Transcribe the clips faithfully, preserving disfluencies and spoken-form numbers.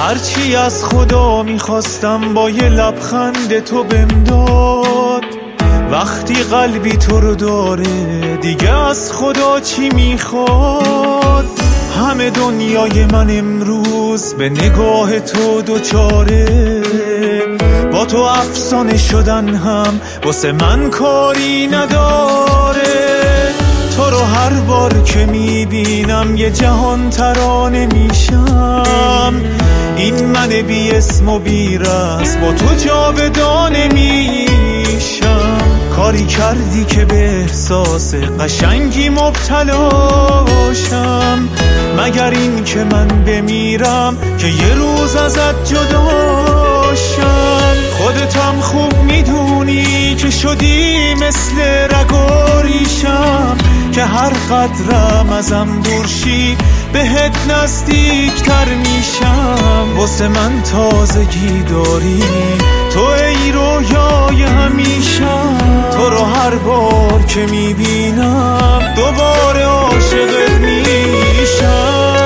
هرچی از خدا میخواستم با یه لبخند تو بهم داد. وقتی قلبی تو رو داره دیگه از خدا چی میخواد؟ همه دنیای من امروز به نگاه تو دوچاره، با تو افسانه شدن هم واسه من کاری نداره. تو رو هر بار که میبینم یه جهان ترانه میشم. این من بی اسم و بی رسم با تو جاودانه میشم. کاری کردی که به احساس قشنگی مبتلاشم، مگر این که من بمیرم که یه روز ازت جداشم. خودتم خوب میدونی که شدی مثل رگ و ریشم، که هر قدرم ازم دورشی بهت نزدیکتر میشم. واسه من تازگی داری تو ای رویای همیشم. تو رو هر بار که میبینم دوباره عاشقت میشم.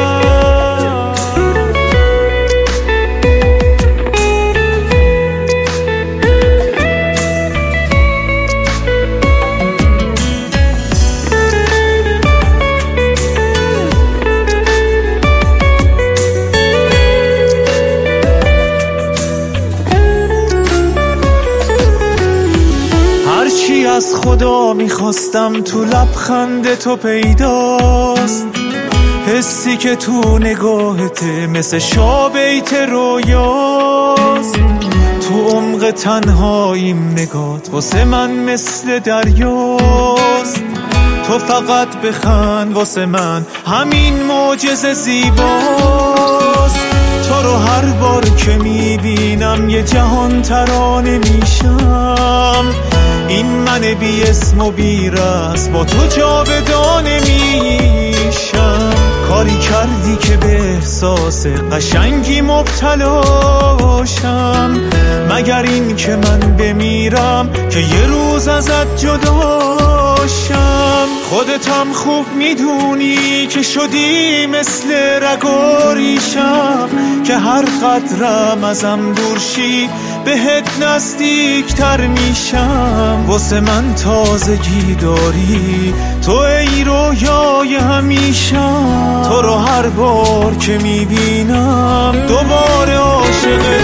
هرچی از خدا میخواستم تو لبخند تو پیداست. حسی که تو نگاهته مثل شابیت رویاست. تو عمق تنهاییم نگات واسه من مثل دریاست. تو فقط بخند واسه من همین معجزه زیباست. تو رو هر بار که میبینم یه جهان ترانه میشم. این من بی اسم و بی رسم با تو جاودانه میشم. کاری کردی که به احساس قشنگی مبتلاشم، مگر این که من بمیرم که یه روز ازت جداشم. خودتم خوب میدونی که شدی مثل رگ و ریشم، که هر قدرم ازم دورشی بهت نزدیکتر میشم. واسه من تازگی داری تو ای رویای همیشم. تو رو هر بار که میبینم دوباره عاشقت